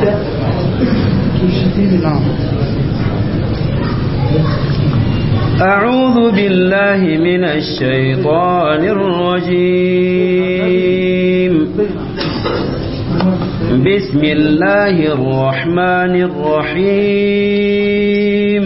أعوذ بالله من الشيطان الرجيم بسم الله الرحمن الرحيم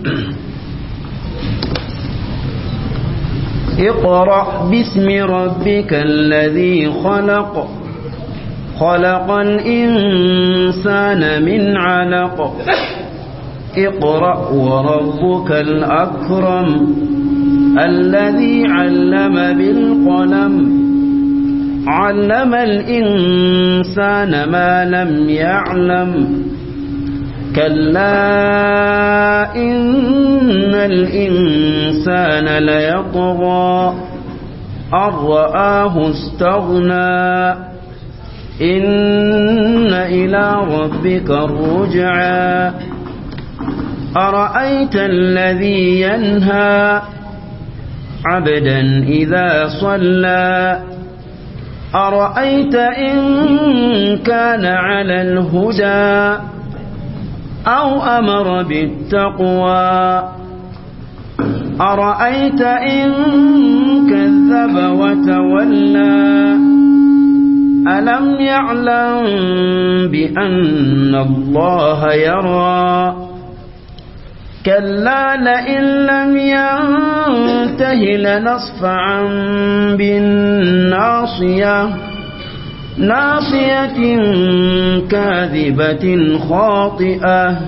اقرأ باسم ربك الذي خلق خلق الإنسان من علق اقرأ وربك الأكرم الذي علم بالقلم علم الإنسان ما لم يعلم كلا إن الإنسان ليطغى أن رآه استغنى إن إلى ربك الرجعى أرأيت الذي ينهى عبدا إذا صلى أرأيت إن كان على الهدى أو أمر بالتقوى أرأيت إن كذب وتولى ألم يعلم بأن الله يرى كلا لئن لم ينته لنصفعا بالناصية ناصية كاذبة خاطئة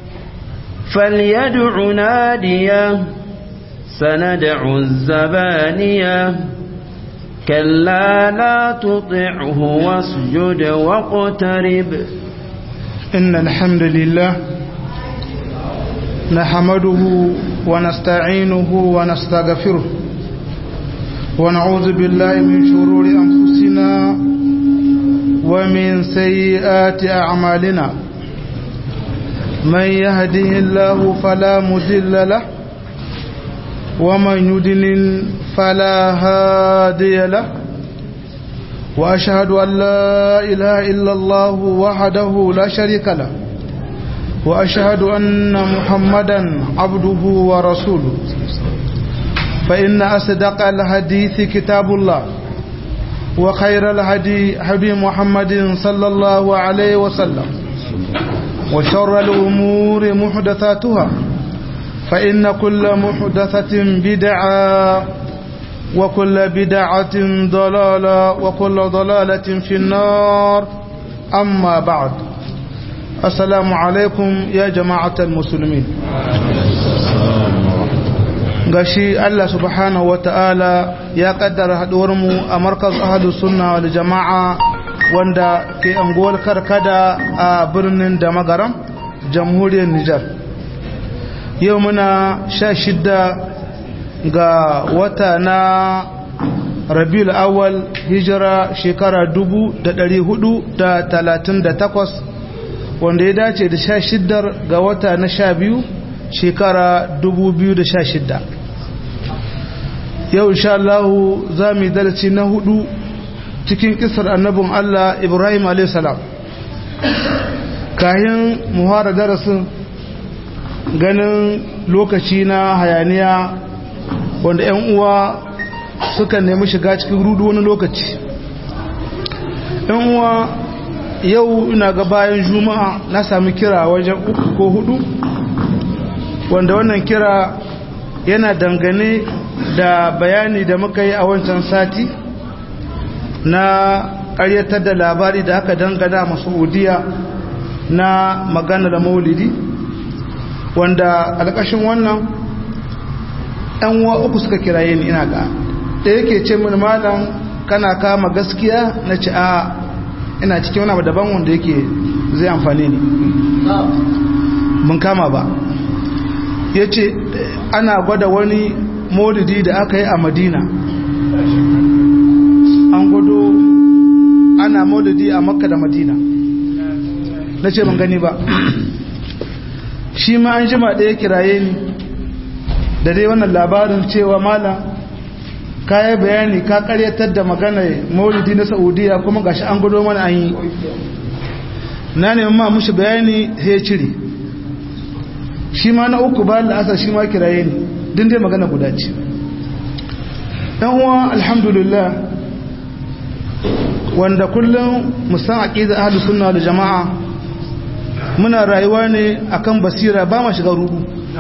فليدع ناديه سندع الزبانية كلا لا تطعه واسجد واقترب إن الحمد لله نحمده ونستعينه ونستغفره ونعوذ بالله من شرور أنفسنا ومن سيئات أعمالنا من يهده الله فلا مضل له ومن يضلل فلا هادي له وأشهد أن لا إله إلا الله وحده لا شريك له وأشهد أن محمدا عبده ورسوله فإن أصدق الحديث كتاب الله وخير الهدي هدي محمد صلى الله عليه وسلم وشر الأمور محدثاتها فإن كل محدثة بدعة وكل بدعة ضلالة وكل ضلالة في النار أما بعد السلام عليكم يا جماعة المسلمين gashi Allah subhanahu wata'ala ya kaddara haduwarmu a markaz ahlus sunna wal jama'a wanda ke anguwar Karkada a birnin Damagaram jamhuriyar Nijar yau muna 16 ga wata na Rabiul Awwal hijira shekara 1438 wanda ya dace da 16 ga wata na 12 shekara 2016 yau insha Allah za mu yi darasi na 4 cikin kisar annabin Allah Ibrahim a.s. kayan muhara darasin ganin lokaci na hayaniya wanda 'yan uwa suka nemi shiga cikin rudu wani lokaci 'yan uwa yau ina ga bayan juma'a na sami kira wajen 3 ko 4 wanda wannan kira yana dangane da bayani da muka yi a wancan sati na ƙaryatar da labari da aka dangana masu Saudiya na magana da maulidi wanda alƙashin wannan ɗan uwa 3 suka kiraye ni ina ga da yake ce min malam kana kama gaskiya na ci a ina cikin wani daban wanda yake zai amfani ni mun kama ba ya ce ana gwada wani maulidi da aka yi a Madina an gwado ana maulidi a Makka da Madina na ce ban gani ba shi ma an jima da ya kiraye ni da dai wannan labarin cewa malam kayan bayani ka karyatar da magana maulidi na Saudiya kuma gashi an gudo mana an yi na neman ma mushi bayani sai ya cire shi ma na uku bayan la'asar shi ma kiraye ne din dai magana guda ce ɗan uwa alhamdulillah wanda kullum musan aqida ahlus sunna wal jamaa muna rayuwa ne akan basira ba ma shiga rudu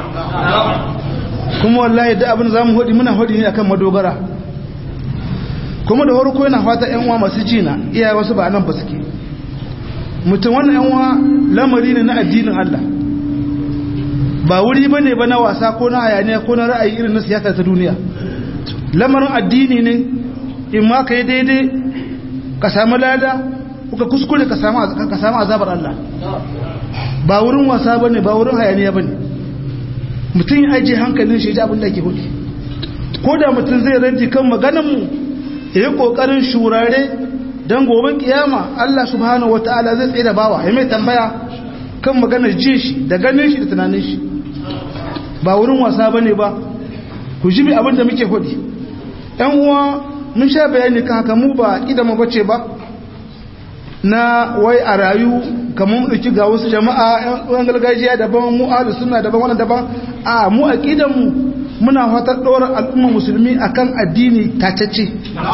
kuma wallahi da abin zamu hodi muna hodi ne akan madogara kuma da farko yana fata ƴan uwa masu jina iyaye wasu ba nan ba suke mutum wannan ƴan uwa lamari ne na addinin Allah ba wuri bane ba na wasa ko na hayaniya ko na ra'ayi irin na siyasa ta duniya lamarin addini ne in ma kai daidai ka samu lada kuka kuskure ka samu azabar Allah ba wurin wasa bane ba wurin hayaniya bane mutum ya aje hankalin shi ya abin da ke hudu ko da mutum zai ranti kan maganar mu yayi kokarin shurare dan gobe kiyama Allah subhanahu wataala zai tsaye da bawa ya mai tambaya kan maganar jin shi da ganin shi da tunanin shi ba wurin wasa bane ba ku ji bi abin da muke hudu ɗan uwa mun sha bayani kan haka mu ba kidan mu bace ba na wai a rayu kamar mu dauki ga wasu jama'a ɗan gargajiya daban mu ahlus sunna daban wannan daban a mu aqidan mu muna fatar dora al'umma musulmi akan addini tacece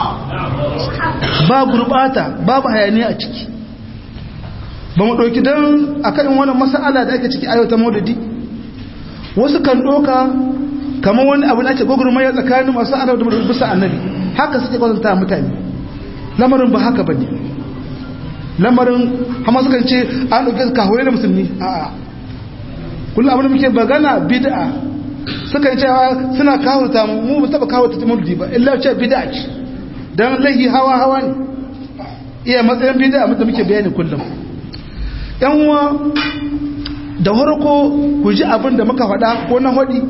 ba gurbata babu hayaniya a ciki ba mu dauki dan akan wannan mas'ala da ake ciki ayo ta maulidi wasu kan doka kamar wani abu na ce gogurmaya tsakanin masu annabi da bisa annabi haka suke kwatanta mutane lamarin ba haka bane lamarin hama sukan ce an dauke kahoye da musulmi a'a kullum abin da muke bagana bid'a sukan ce suna kahurta mu ba taba kahurta maulidi ba illa ce bid'a ce dan lahi hawa ne iya matsayin bid'a da muke bayani kullum yan uwa da harko ku ji abin da muka faɗa ko na hodi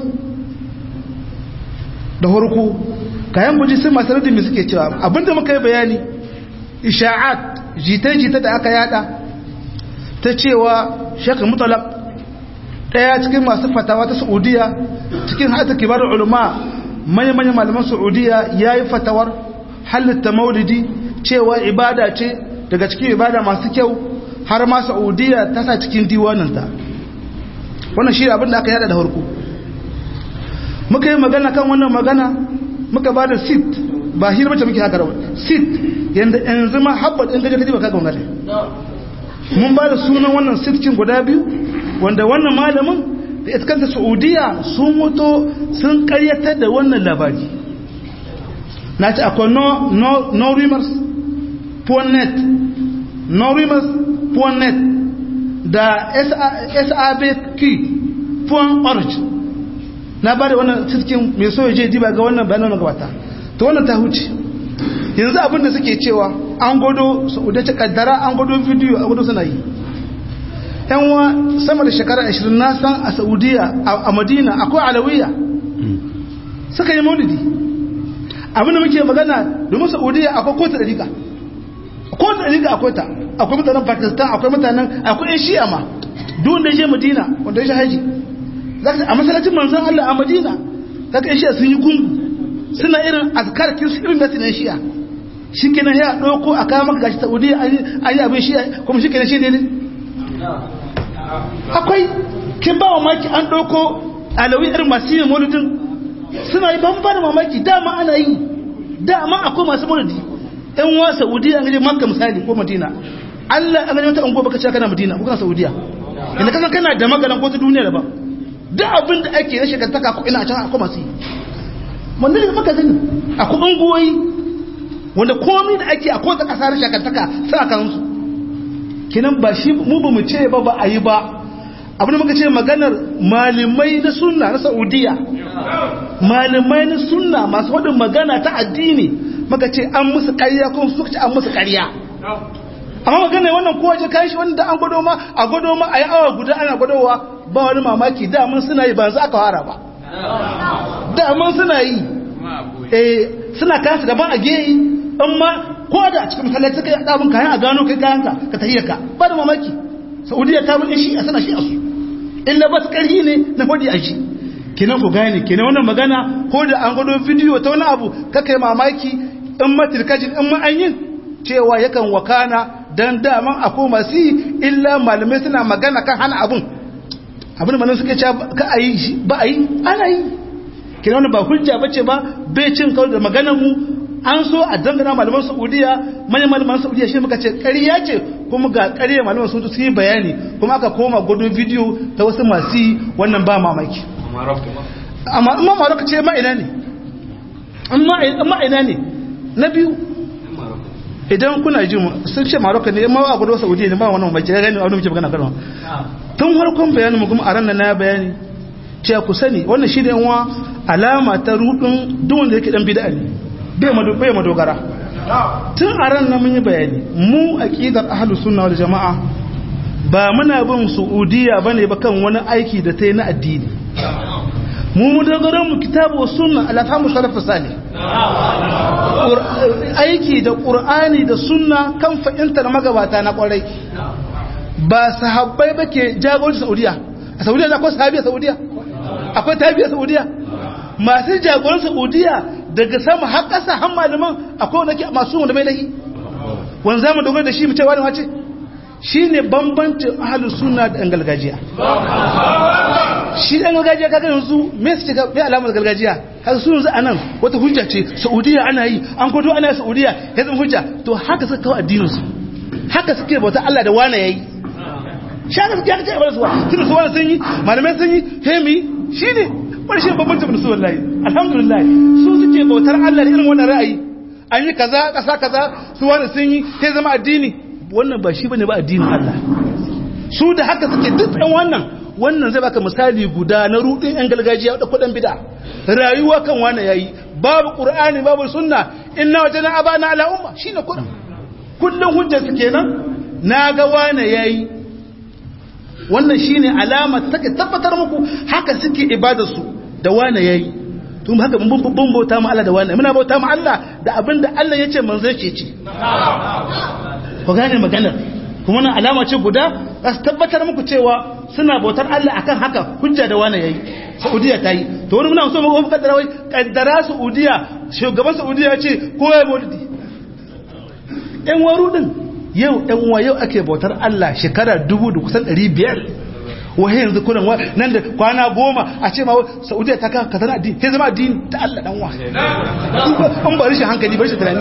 da harko kayan guji sun masu radin mai suke cewa abinda muka yi bayani isha'at jita-jita da aka yada ta cewa shekar mutalab daya cikin masu fatawa ta saudiya cikin hata kibar ulama manya-manya malaman saudiya ya yi fatawar halitta maulidi cewa ibada ce daga cikin ibada masu kyau har ma saudiya ta sa cikin diwaninta wannan shi abinda aka yada da harko muka yi magana kan wannan magana muka ba da sit ba hira mace muke haka rawar sit yadda yanzu ma habbat in gaje kaji ba ka gwamnati mun ba da sunan wannan sitkin guda biyu wanda wannan malamin da iskanta saudiya sun mutu sun karyatar da wannan labari na ce akwai no rumors.net no rumors.net da sabk.org na bada wannan cikin mai so je diba ga wannan bayanan gabata to wannan ta huce yanzu abin da suke cewa an godo Saudiya ta kaddara an godo video a godo suna yi yan wa sama da shekara 20 na san a Saudiya a Madina akwai alawiya suka yi maulidi abin da muke magana domin Saudiya akwai kota dariƙa akwai ta akwai mutanen Pakistan akwai mutanen akwai yan Shi'a ma duk wanda ya je Madina wanda ya shi haji a masallacin manzon Allah a Madina kaga shi'a sun yi gungu suna irin azkar kin su irin da sunan shi'a shikenan ya dauko a kawo maka gashi Saudiya ayi abin shi'a kuma shikenan shi ne akwai kin ba mamaki an dauko alawi irin masu yin maulidin suna yi ban da mamaki dama ana yi dama akwai masu maulidi ɗan wa Saudiya ne Makka misali ko Madina Allah an gani wata ungo baka ce kana Madina ko kana Saudiya inda kana da maganan ko ta duniya da ba da abin da ake na shekantaka ko ina a can akwai masu yi wanda ne maka zini akwai unguwoyi wanda komi da ake akwai ta kasa na shekantaka sai a kansu kinan ba shi mu ba mu ce ba a yi ba abin da muka ce maganar malamai na sunna na Saudiya malamai na sunna masu wadin magana ta addini muka ce an musu ƙarya kuma suka ce an musu ƙarya amma magana wannan kowace kayan shi wanda an gwado ma a yi awa guda ana gwadowa ba wani mamaki daman suna yi ba za aka fara ba daman suna yi suna kasu daban a geyi amma ko da a cikin masallaci suka yi ɗabin kayan a gano kai kayanka ka tahiyar ka ba da mamaki Saudiya ta bin shi a sana shi a su illa ba su ƙarfi ne na hodi a shi kenan ku gane kenan wannan magana ko da an gwado bidiyo ta wani abu kakai mamaki in ma tirkajin in ma an yin cewa yakan wakana dan daman akwai masu illa malamai suna magana kan hana abun da malamai suke cewa ka ayi shi ba ayi ana yi kina wannan ba hujja bace ba bai cin kawai da maganar mu an so a dangana malaman Saudiya manyan malaman Saudiya shi muka ce ƙarya ce kuma ga ƙarya malaman sun yi bayani kuma aka koma gudu bidiyo ta wasu masu wannan ba mamaki amma Maroko ce ma ina ne amma ina ne na biyu idan kuna ji sun ce Maroko ne amma a gudu Saudiya ne ba wannan mamaki ya gani abin da muke magana kan tun harkon bayanin mu kuma a ran na bayani ce ku sani wannan shi ne wa alama ta rudin duk wanda yake dan bid'a ne bai madogara tun a ran na mun yi bayani mu aqidar ahlus sunna wal jamaa ba muna bin Saudiya bane ba kan wani aiki da tayi na addini mu dogara mu kitabu was sunna ala fahmu salaf salih aiki da qur'ani da sunna kan fa'inta da magabata na kwarai ba sahabbai bake jagoranci Saudiya a Saudiya akwai sahabi a Saudiya akwai tabi a Saudiya masu jagoran Saudiya daga sama har ƙasa har malaman akwai wanda ke masu wanda bai lahi wanda zamu dogara da shi mu ce wani wace shine bambancin ahlus sunna da ɗan gargajiya shi ɗan gargajiya kaga yanzu me su ce ga alamar gargajiya kaga su yanzu anan wata hujja ce Saudiya ana yi an kodo ana Saudiya ya zama hujja to haka suka kawo addinin su haka suke bauta Allah da wani yayi shaka suke haka ce ba su wa tun su wani sun yi malamai sun yi hemi shine ƙarshen bambancin da su wallahi alhamdulillah su suke bautar Allah da irin wannan ra'ayi an yi kaza kasa kaza su wani sun yi sai zama addini wannan ba shi bane ba addinin Allah su da haka suke duk ɗan wannan zai baka misali guda na rudin yan gargajiya da kudin bid'a rayuwa kan wani yayi babu qur'ani babu sunna inna wajana abana ala umma shine kullun hujjar su kenan naga wani yayi wannan shine alama take tabbatar muku haka suke ibadarsu da wani yayi tun haka mun bauta mu Allah da wani muna bauta mu Allah da abinda Allah yace manzon shi ce ku gane maganar kuma wannan alama ce guda za su tabbatar muku cewa suna bautar Allah akan haka hujja da wani yayi Saudiya ta yi to wani muna so mu kaddara wai kaddara Saudiya shugaban Saudiya ce ko ya maulidi ɗan warudin yau ɗan uwa yau ake bautar Allah shekara 1500 wahe yanzu kunan nan da kwana 10 a ce ma Saudiya ta ka tana addini sai zama addini ta Allah dan uwa an bari shi hankali bari shi tunani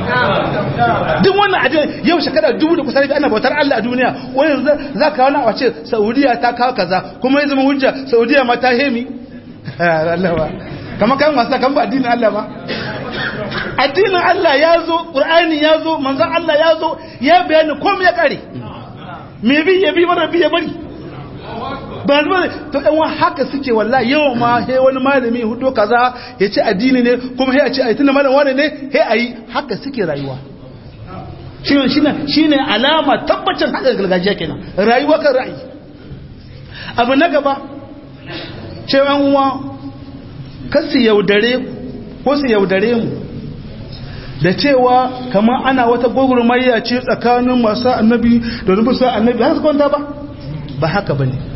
duk wannan addini yau shekara 1500 ana bautar Allah a duniya wai yanzu za ka wani a ce Saudiya ta kawo kaza kuma ya zama hujja Saudiya ma ta hemi Allah ba kamar kan wasa kan ba addinin Allah ba addinin Allah ya zo ƙur'ani ya zo manzan Allah ya zo ya bayani komai ya ƙare me bi ya bi mara bi ya bari ba zuwa to ɗan haka suke wallahi yawan ma he wani malami hudo kaza ya ce addini ne kuma he a ce aitin malam wani ne he ayi haka suke rayuwa shine alama tabbacin haka gargajiya kenan rayuwa kan ra'ayi abu na gaba cewa uwa kasu yaudare ko su yaudare mu da cewa kamar ana wata gwagwarmayya ce tsakanin masu annabi da rubusa annabi haka kwanta ba haka ba ne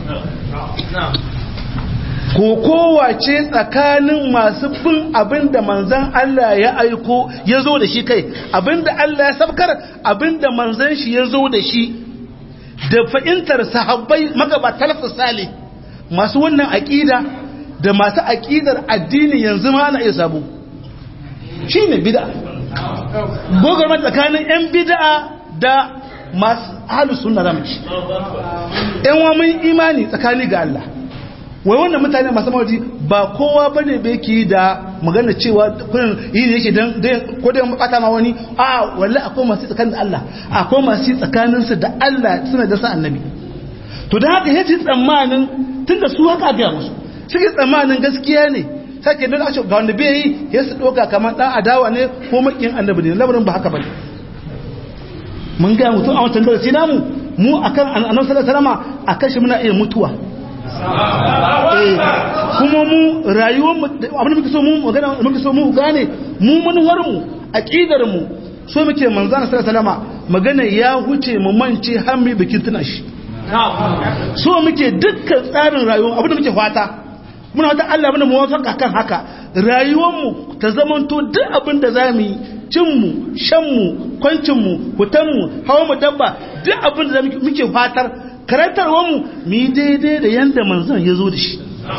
ko kowace tsakanin masu bin abinda manzan Allah ya aiko ya zo da shi kai abinda Allah ya sabkar abinda manzan shi ya zo da shi da fahimtar sahabbai magabata lafsa salih masu wannan aƙida da masu aƙidar addini yanzu ma ana iya sabo shi ne bida gogarmar tsakanin 'yan bida da masu halin suna ramci 'yan wamin imani tsakani ga Allah wai wannan mutane masu mawaji ba kowa ba ne bai ki da magana cewa kunan yi ne yake don ko da bata ma wani a walla akwai masu tsakanin da Allah akwai masu tsakaninsu da Allah suna da sa annabi to da haka yace tsammanin tunda su haka ga musu suke tsammanin gaskiya ne sake don ashe ga wanda bai yi ya su doka kamar dan adawa ne ko makin annabi ne lamarin ba haka bane mun ga mutum a wancan darasi namu mu akan annabi sallallahu alaihi wasallam akan shi muna iya mutuwa kuma mu rayuwar mu abin da muke so mu magana muke so mu gane mu manuwar mu aqidar mu so muke manzana sallallahu alaihi wasallam magana ya huce mu mance har mu bikin tuna shi so muke dukkan tsarin rayuwar abin da muke fata muna wata Allah bane muwafaka kan haka rayuwar mu ta zamanto duk abin da zamu yi cinmu shanmu kwancinmu hutanmu hawa mu dabba duk abin da muke fatar karantarwarmu mu yi daidai da yanda manzon ya zo da shi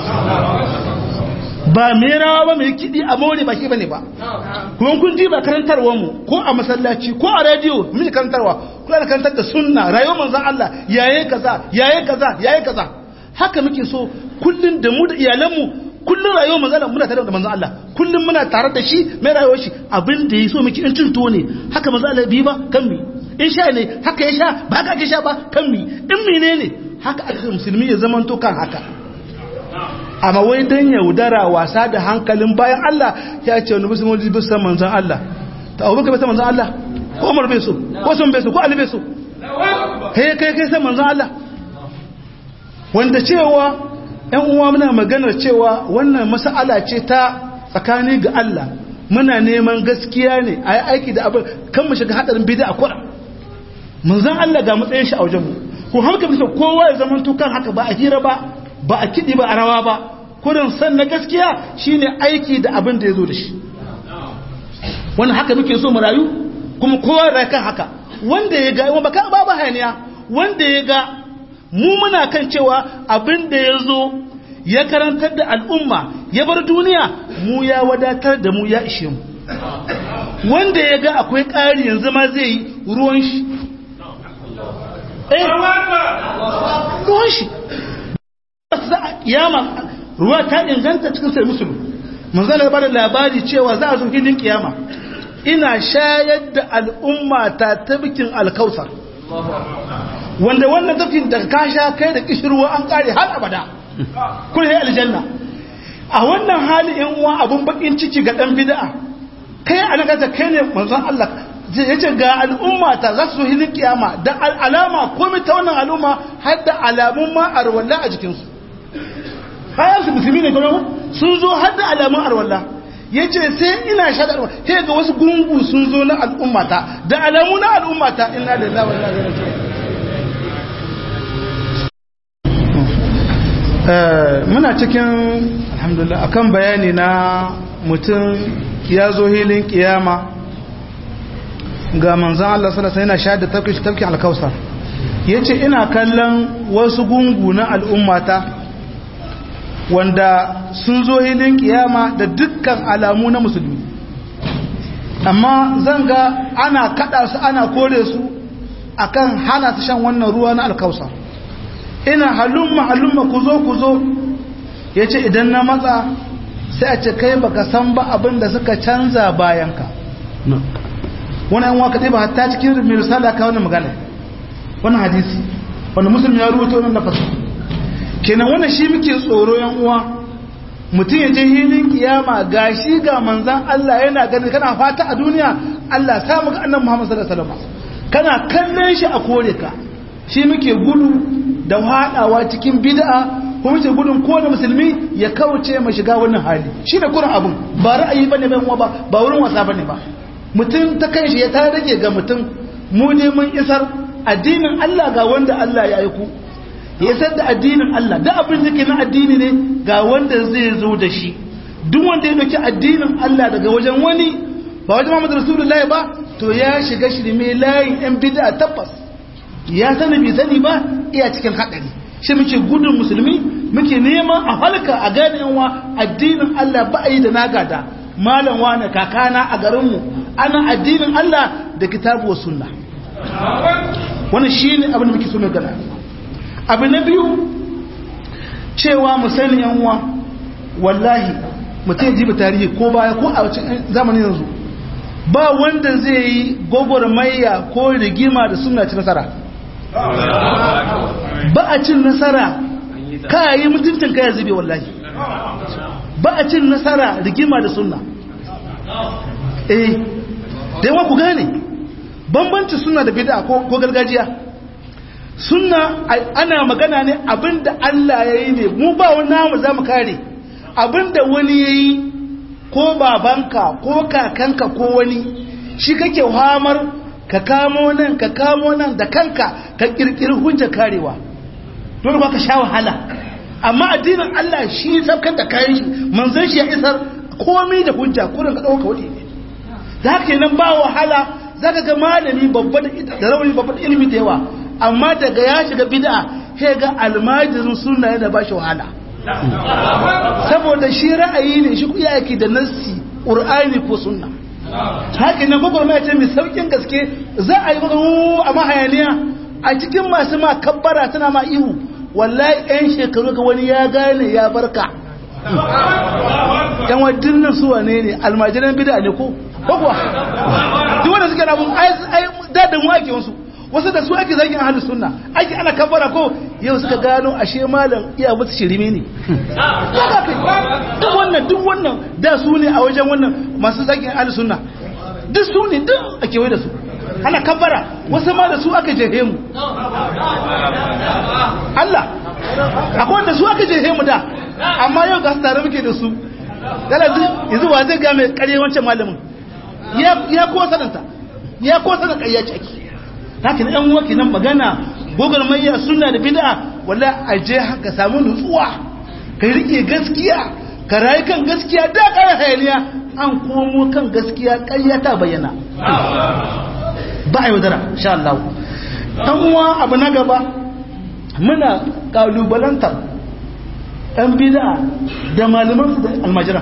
ba mai rawa ba mai kiɗi a more ba shi bane ba kuma kun ji ba karantarwarmu ko a masallaci ko a rediyo mun karantarwa kula da karantar da sunna rayuwar manzon Allah yayi kaza haka muke so kullun da mu da iyalanmu kullun rayuwar manzon Allah muna tare da manzon Allah kullun muna tare da shi mai rayuwar shi abin da yaso muke in tunto ne haka manzon Allah bi ba kan mi in sha ne haka ya sha ba haka ke sha ba kan mi in menene haka aka musulmi ya zamanto kan haka amma wai dan yaudara wasa da hankalin bayan Allah ya ce wani musulmi bai san manzon Allah ta Abubakar bai san manzon Allah ko Umar bai so ko sun bai so ko Ali bai so kai san manzon Allah wanda cewa ƴan uwa muna maganar cewa wannan mas'ala ce ta tsakani ga Allah muna neman gaskiya ne ayi aiki da abin kan mu shiga hadarin bid'a kura manzon Allah ga matsayin shi a wajen mu ko haka bisa kowa ya zaman to kan haka ba a hira ba a kidi ba a rawa ba kurin san na gaskiya shine aiki da abin da yazo da shi wannan haka muke so mu rayu kuma kowa da kan haka wanda ya ga ba ka ba hayaniya wanda ya ga mu muna kan cewa abin da yazo ya karantar da al'umma ya bar duniya mu ya wadatar da mu ya ishe mu wanda ya ga akwai ƙari yanzu ma zai yi ruwan shi ruwan shi kiyama ruwa ta inganta cikin sai musulun manzalar ba da labari cewa za a zo filin kiyama ina shayar da al'umma ta tabbikin alkausar wanda wannan tafkin da ka sha kai da kishirwa an kare har abada kun yi aljanna a wannan hali yan uwa abun bakin ciki ga dan bid'a kai alaka kai ne manzon Allah yace ga al'umma ta za su hilin kiyama da alama komai ta wannan al'umma har da alamun ma arwalla a jikin su kayan su musulmi ne kuma sun zo har da alamun arwalla yace sai ina shaɗa sai ga wasu gungu sun zo na al'ummata da alamu na al'ummata inna lillahi wa inna ilaihi raji'un muna cikin alhamdulillah akan bayani na mutum ya zo hilin kiyama ga manzan Allah sallallahu alaihi wasallam yana shahada tafkin alkausar yace ina kallon wasu gungu na al'ummata wanda sun zo hilin kiyama da dukkan alamu na musulmi amma zan ga ana kada su ana kore su akan hana su shan wannan ruwa na alkausar ina halumma ku zo yace idan na matsa sai a ce kai baka san ba abin da suka canza bayanka wannan yan waka dai ba hatta cikin mirsala ka wannan magana wannan hadisi wannan musulmi ya rubuta wannan lafasi kenan wannan shi muke tsoro yan uwa mutum ya je hilin kiyama gashi ga manzan Allah yana gani kana fata a duniya Allah sa mu ga annabi Muhammad sallallahu alaihi wasallam kana kallon shi a kore ka shi muke gudu da hadawa cikin bid'a ko muke gudun kowane musulmi ya kauce mu shiga wannan hali shi da kurin abun ba ra'ayi bane ba wurin wasa bane ba mutum ta kai shi ya ta rage ga mutum mu ne mun isar addinin Allah ga wanda Allah ya aiko ya isar da addinin Allah da abin da ke na addini ne ga wanda zai zo da shi duk wanda ya dauki addinin Allah daga wajen wani ba wajen Muhammad Rasulullahi ba to ya shiga shirme layin yan bid'a tabbas ya sani bai sani ba iya cikin hadari shi muke gudun musulmi muke neman a halka a gane yanwa addinin Allah ba a yi da nagada malam wani kakana a garinmu ana addinin Allah da kitabu wa sunna wannan shine abin da muke so mu gana abu na biyu cewa mu sani yanwa wallahi mutum ji ba tarihi ko baya ko a zamanin yanzu ba wanda zai yi gwagwarmaya ko rigima da sunna ci nasara ba a cin nasara ka yi mutuncin ka ya zube wallahi ba a cin nasara rigima da sunna da yawa ku gane bambanci sunna da bid'a ko gargajiya sunna ana magana ne abinda Allah ya yi ne mu ba wani namu za mu kare abinda wani ya yi ko babanka ko kakanka ko wani shi kake hamar ka kamo nan da kanka ka kirkiri hujja karewa dole ba ka sha wahala amma addinin Allah shi sabkar da kayan shi manzon shi ya isar komai da hujja kurin ka dauka wadi da haka nan ba wahala zaka ga malami babba da rauni babba da ilimi da yawa amma daga ya shiga bid'a sai ga almajirin sunna yana ba shi wahala saboda shi ra'ayi ne shi kuya yake da nassi qur'ani ko sunna haka nan gwagwarmaya ce mai saukin gaske za a yi a mahayaniya a cikin masu ma kabbara tana ma ihu wallahi yan shekaru ga wani ya gane ya barka yan wajen nan su wane ne almajiran bida ne ko kuwa duk wanda suke rabun ai dadin wake wasu da su ake zagin ahlus sunna ake ana kabbara ko yau suka gano ashe malam iya musu shirime ne duk wannan da su ne a wajen wannan masu zagin ahlus sunna duk su ne duk ake wai da su ana kabbara wasu ma da su aka jehe mu Allah akwai wanda su aka jehe mu da amma yau ga su tare muke da su yanzu wa zai ga mai karye wancan malamin ya kowa sananta ya kowa sanan ƙayyaci ake haka ɗan waki nan magana gogarmayya suna da bid'a wallahi aje haka samu nutsuwa ka rike gaskiya ka rayu kan gaskiya da ƙara hayaniya an komo kan gaskiya ƙarya ta bayyana ba a yaudara insha Allah ɗan uwa abu na gaba muna ƙalubalantar ɗan bid'a da malaman da almajira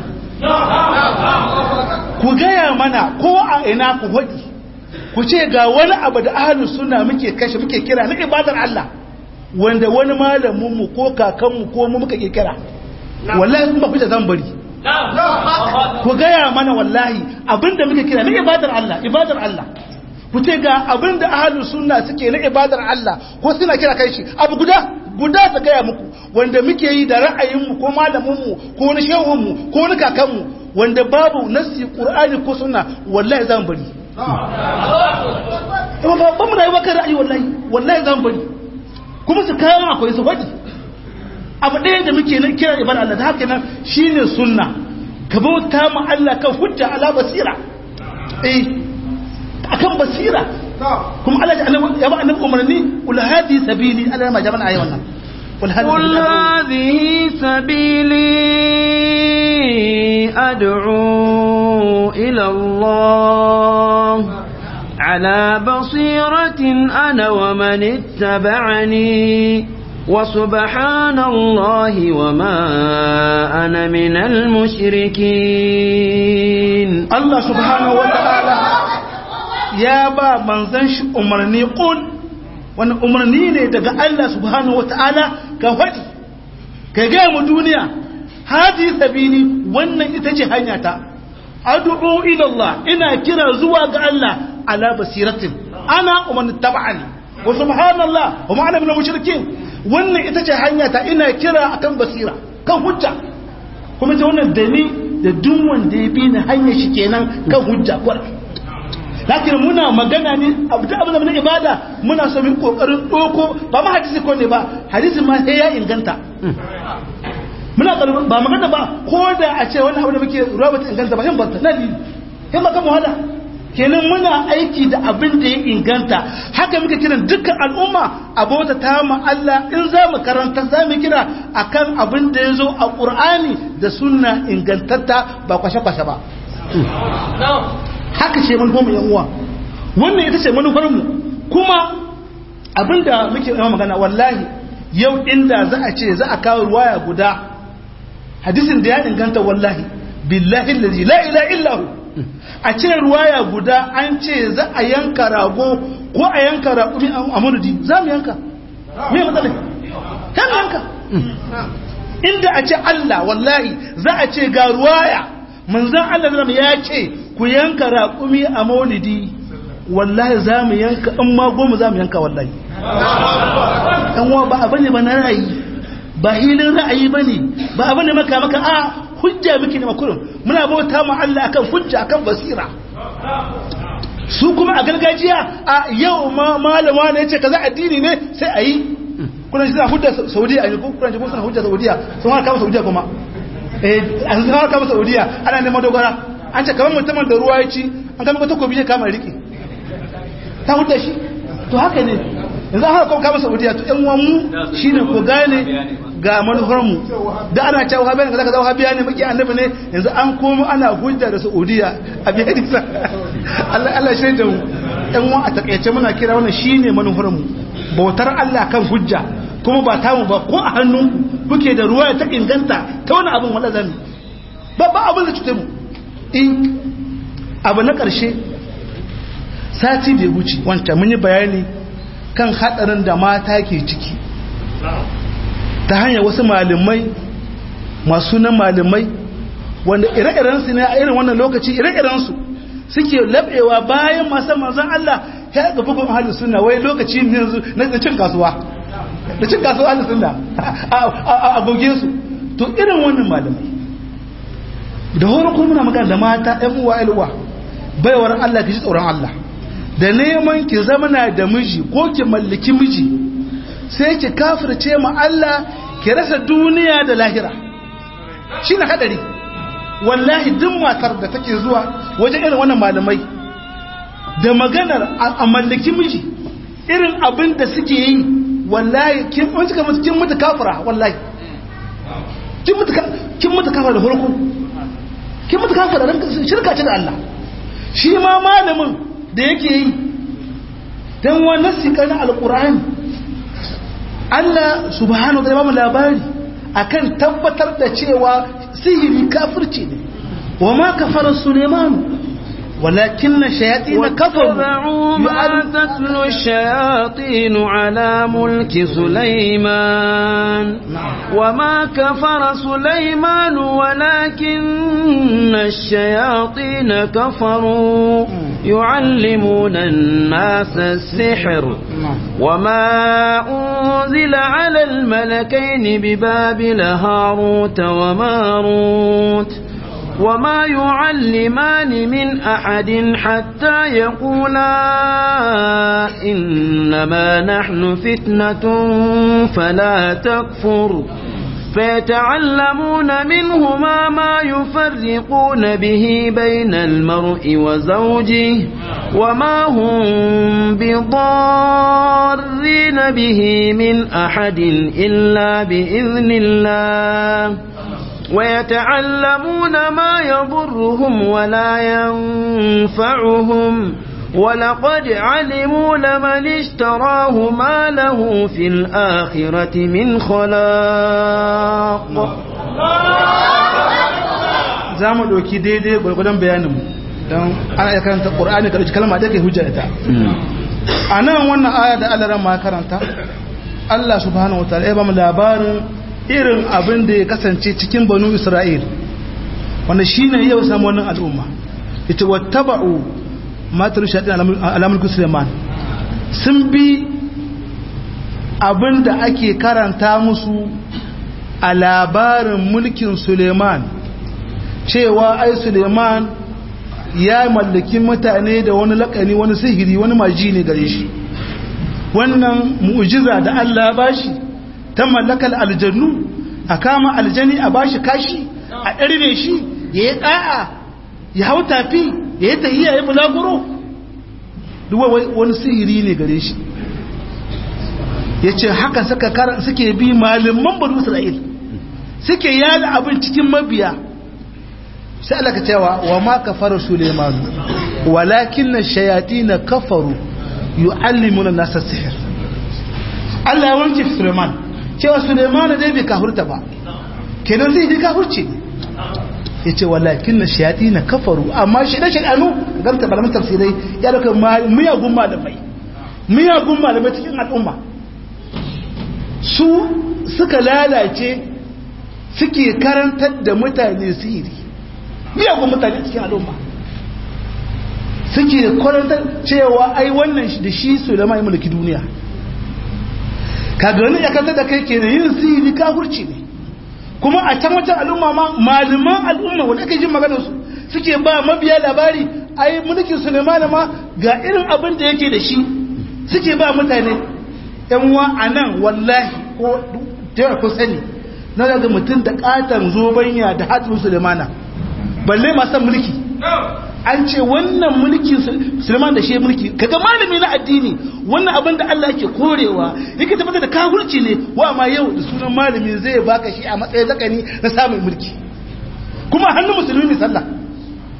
ku gaya mana ko a ina ku haɗi ku ce ga wani abu da ahlus sunna muke kira na ibadar Allah wanda wani malamin mu ko kakan mu ko mu muka kira wallahi kuma kuce zan bari ku gaya mana wallahi abinda muke kira na ibadar Allah ku ce ga abinda ahlus sunna suke na ibadar Allah ko suna kira kai shi abu guda ta gaya muku wanda muke yi da ra'ayin mu ko malamin mu ko wani shehun mu ko wani kakan mu wanda babu nassi qur'ani ko sunna wallahi zan bari ba mu rayuwa kan ra'ayi wallahi zan bari kuma su kayan akwai su faɗi abu ɗaya da muke nan kira ibada Allah da haka nan shine sunna ka bauta ma Allah kan hujja ala basira akan basira kuma Allah ya ba annabi umarni kul hadi sabili Allah ma jaban ayi wannan kul hadhihi sabili ad'u ila Allah على بصيرة أنا ومن اتبعني وسبحان الله وما أنا من المشركين الله سبحانه وتعالى يا با منزنش أمرني قل وانا أمرني لدى الله سبحانه وتعالى كفدي كجام الدنيا هذه سبيلي وانا اتجه هنيتا أدعو إلى الله إنا كرا زواج الله على بصيرة أنا ومن اتبعني وسبحان الله وما أنا من المشركين وأن إتجه هنيتا إنا كرا أكم بصيرة كم حجة كما تقولنا الدني الدموان دي بين هنيا شكينا كم حجة لكن منا مغانا أبدا من إبادة منا سمين قرن أوكو بما حديث كوني با حديث ما هي إنغانتا muna ba magana ba ko da a ce wani abu da muke robert inganta ba himbanta na ni himma kan muhada kenan muna aiki da abin da ya inganta haka muke kiran dukkan al'umma abota ta mu Allah in za mu karanta za mu kira akan abin da ya zo a Qur'ani da sunna ingantatta ba kwashe-kwashe ba haka ce manufar mu yan uwa wannan ita ce manufar mu kuma abin da muke yawan magana wallahi yau inda za a ce za a kawo ruwaya guda hadisin da ya inganta wallahi billahi allazi la ilaha illa hu a ce ruwaya guda an ce za a yanka rago ko a yanka raƙumi a murdi za mu yanka me matsala kan yanka inda a ce Allah wallahi za a ce ga ruwaya manzon Allah ya ce ku yanka raƙumi a maulidi wallahi za mu yanka in ma goma za mu yanka wallahi ɗan wa ba abin ne ba na ra'ayi ba hilin ra'ayi ba ne ba abin ne maka a hujja muke da makurin muna bauta ma Allah akan hujja akan basira su kuma a gargajiya a yau ma malama ne ce kaza addini ne sai a yi kuna shi suna hujja saudiya a yi kuna shi suna hujja saudiya sun haka kama saudiya kuma a sun haka kama saudiya ana neman dogara an ce kamar mutumin da ruwa ya ci an kama takobi ya kama riƙe ta hujja shi to haka ne yanzu haka kuma kama saudiya to yan mu shine ku gane ga manufarmu da ana cewa wahabiya ne kaza wahabiya ne muke annabi ne yanzu an komo ana hujja da saudiya a biya disa Allah shi da ɗan wa a takaice muna kira wannan shine manufar mu bautar Allah kan hujja kuma ba tamu ba ko a hannunku kuke da ruwa ta inganta ta wani abin wanda zan ba abin da cutar mu in abu na ƙarshe sati da ya wuce wancan mun yi bayani kan hadarin da mata ke ciki ta hanyar wasu malamai masu nan malamai wanda ire-irensu ne a irin wannan lokaci ire-irensu suke labewa bayan masu manzan Allah ya ga fukun ahalus sunna wai lokaci ne yanzu na cin kasuwa da cin kasuwa ahalus sunna a goge su to irin wannan malamai da horon kuma muna magana da mata ɗan uwa alwa baiwar Allah ki ji tsoron Allah da neman ki zama na da miji ko ki mallaki miji sai ki kafirce ma Allah ki rasa duniya da lahira shine hadari wallahi duk matar da take zuwa wajen irin wannan malamai da maganar a mallaki miji irin abin da suke yi wallahi kin mutu kafira wallahi kin mutu kafira da farko kin mutu kafira dan shirka ce da Allah shi ma malamin da yake yi dan wannan sika na alqur'ani Allah subhanahu wa ta'ala ba mu labari akan tabbatar da cewa sihiri kafirci ne wa ma kafara Sulaiman ولكن الشياطين كفروا ما تتلو الشياطين على ملك سليمان وما كفر سليمان ولكن الشياطين كفروا يعلمون الناس السحر وما أنزل على الملكين ببابل هاروت وماروت وما يعلمان من أحد حتى يقولا إنما نحن فتنة فلا تكفر فيتعلمون منهما ما يفرقون به بين المرء وزوجه وما هم بضارين به من أحد إلا بإذن الله ويتعلمون ما يضرهم ولا ينفعهم ولقد علموا لمن اشتراه ما له في الآخرة من خلاق zamu doki daidai gurgurdan bayanin dan ana karanta Qur'ani da kalma da ke hujja ita anan wannan aya da Allah ran ma karanta Allah subhanahu wataala ya ba mu labarin irin abin da ya kasance cikin banu Isra'il wanda shi ne yau samu wannan al'umma ita wattaba'u matar shaɗin alamulku Suleiman sun bi abin da ake karanta musu a labarin mulkin Suleiman cewa ai Suleiman ya mallaki mutane da wani lakani wani sihiri wani maji ne gare shi wannan mu'jiza da Allah ya bashi ta mallakar aljannu a kama aljani a bashi kashi a ɗarne shi ya yi ƙa'a ya hau tafi ya yi tahiyya ya bulaguro duwa wani sihiri ne gare shi ya ce haka suke bi malaman banu Isra'il suke yada abin cikin mabiya sai Allah ka cewa wa ma kafara Suleiman walakin na shayati na kafaru yu'allimuna nasa sihir Allah ya wanke Suleiman cewa Suleiman dai bai kafurta ba kenan zai yi kafurci yace walakin na shayati na kafaru amma shi da shayanu gamta malamin tafsirai ya dauka miyagun malamai cikin al'umma su suka lalace suke karantar da mutane sihiri miyagun mutane cikin al'umma suke karantar cewa ai wannan da shi Suleiman ya mulki duniya kaga wani ya kanta da kai kenan yin sihiri kafirci ne kuma a can wata al'umma ma malaman al'umma wanda ake jin maganar su suke ba mabiya labari ai mulkin Sulaiman ma ga irin abin da yake da shi suke ba mutane yan wa anan wallahi ko da ku sani na ga mutum da katan zobanya da hatu Sulaiman balle ma san mulki an ce wannan mulkin Sulaiman da shi mulki kaga malami na addini wannan abin da Allah yake korewa yake tabbata da kafirci ne wa ma yau da sunan malami zai baka shi a matsayin zakani na samun mulki kuma hannun musulmi ne sallah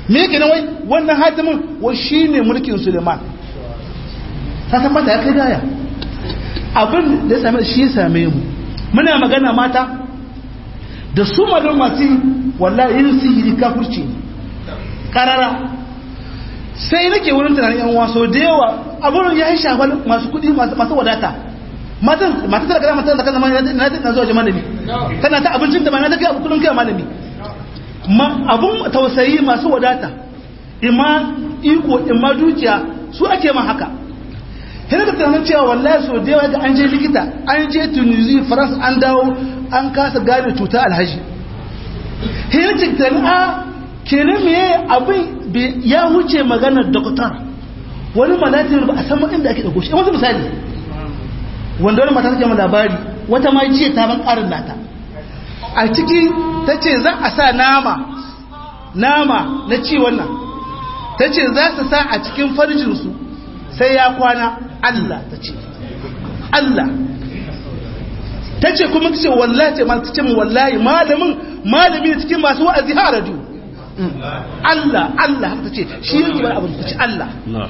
me yake nan wai wannan hatimin wai shine mulkin Suleiman ta tabbata ya kai gaya abin da ya same shi ya same mu muna magana mata da su malum masu wallahi yin sihiri kafirci karara sai nake wurin tunanin yan waso da yawa abun ya yi shafar masu kudi masu wadata matan ta kada matan da kan zama na zuwa ji malami tana ta abincin da ma na ta kai kudin kai malami abun tausayi masu wadata ima iko ima dukiya su ake ma haka hina da tunanin cewa wallahi so da yawa da an je likita an je Tunisia France an dawo an kasa gane cuta alhaji hina ce tunanin a kenan me abin ya wuce maganar doktor wani malatin ba a san inda ake dauko shi wasu misali wanda wani mata take mu labari wata ma jiya ta ban karin nata a ciki tace za a sa nama na ci wannan tace za su sa a cikin farjin su sai ya kwana Allah tace Allah tace kuma tace wallahi ce tace mu wallahi malami cikin masu wa'azi ha raju Allah ta ce shi yake bar abin ta ce Allah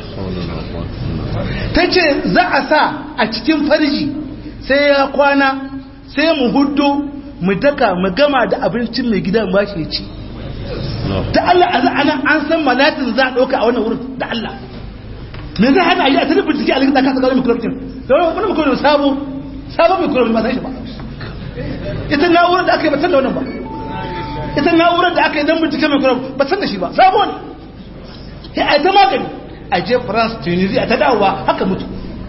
ta ce za a sa a cikin farji sai ya kwana sai mu hudu mu daka mu gama da abincin mai gidan ba shi ya ci ta Allah a za'ana an san malatin za a ɗauka a wannan wurin da Allah me zai hana yi a tarihin bincike a likita kasa gano mikrofin wani mikrofin sabon mikrofin ba sai shi ba ita na'urar da aka yi batar da wannan ba ita na'urar da aka yi don bincike mai kuma ba san da shi ba sabo ne ya a ta magani a je France Tunisia ta dawowa haka mutu